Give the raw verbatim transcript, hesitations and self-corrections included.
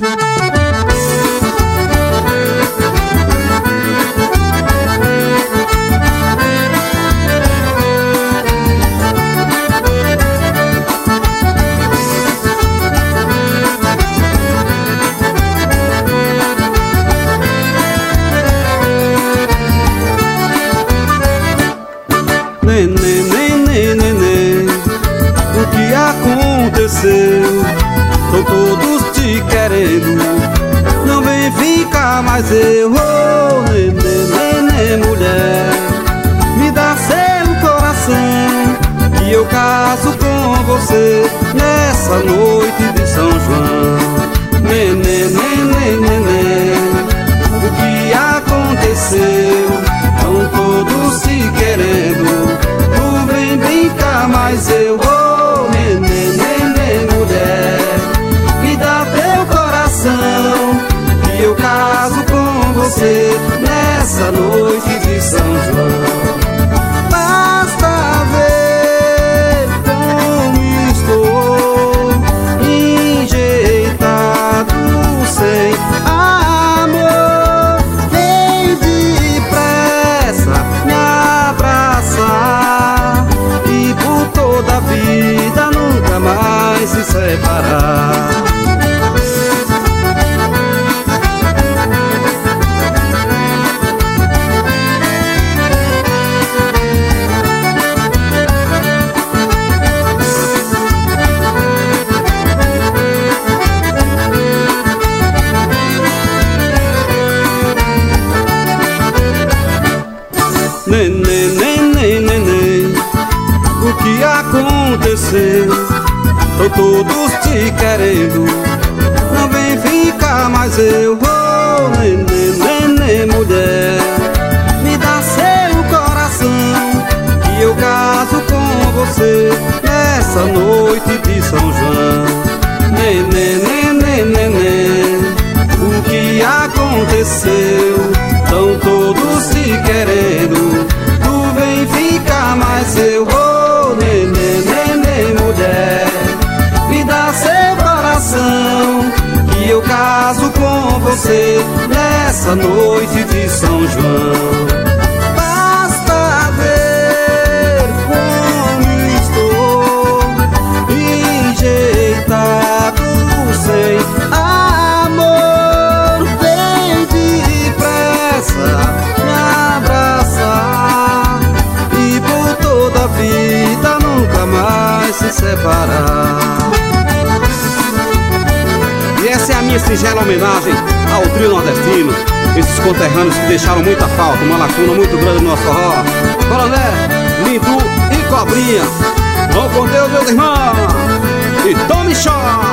Nenê, nenê, nenê, o que aconteceu? Tão todos te querendo, não vem ficar mais eu. Oh, nenê, nenê, mulher, me dá seu coração, que eu caso com você nessa noite de São João. Nenê, nenê, nenê, o que aconteceu? Tão todos se querendo, não vem brincar mais eu. Oh, nenê, nenê, mulher, me dá teu coração, que eu caso com você nessa noite de São João. Basta ver como estou enjeitado sem amor, vem depressa me abraçar e por toda a vida nunca mais se separar. Nenê, nenê, nenê, o que aconteceu? Tô todos te querendo, não vem ficar mais eu. Oh, nenê, nenê, mulher, me dá seu coração, que eu caso com você nessa noite de São João. Nenê, nenê, nenê, o que aconteceu? Tão todos se querendo, tu vem ficar mais eu. Oh, nenê, nenê, mulher, me dá seu coração, que eu caso com você nessa noite de São João. Basta ver como estou enjeitado sem amor, vem depressa me abraçar e por toda a vida nunca mais se separar. E essa é a minha singela homenagem ao trio nordestino, esses conterrâneos que deixaram muita falta, uma lacuna muito grande no nosso forró. Coroné, Lindu e Cobrinha, vão com Deus, meus irmãos, e tome choque!